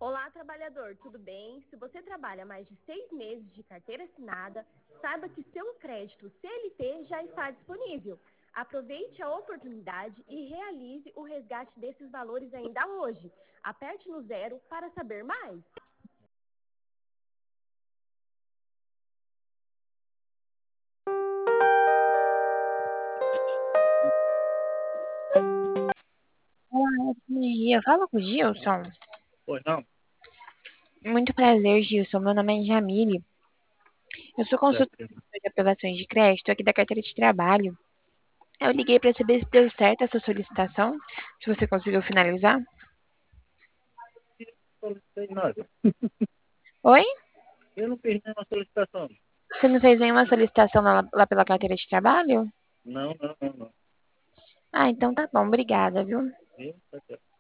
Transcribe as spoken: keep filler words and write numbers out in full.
Olá, trabalhador, tudo bem? Se você trabalha mais de seis meses de carteira assinada, saiba que seu crédito C L T já está disponível. Aproveite a oportunidade e realize o resgate desses valores ainda hoje. Aperte no zero para saber mais. Olá, bom dia. Fala com o Gilson. Pois não? Muito prazer, Gilson. Meu nome é Jamile. Eu sou consultora Certo. de aprovações de crédito aqui da carteira de trabalho. Eu liguei para saber se deu certo essa solicitação, se você conseguiu finalizar. Não solicitei nada. Oi? Eu não fiz nenhuma solicitação. Você não fez nenhuma solicitação lá, lá pela carteira de trabalho? Não, não, não, não. Ah, então tá bom. Obrigada, viu? Viu? Tá certo.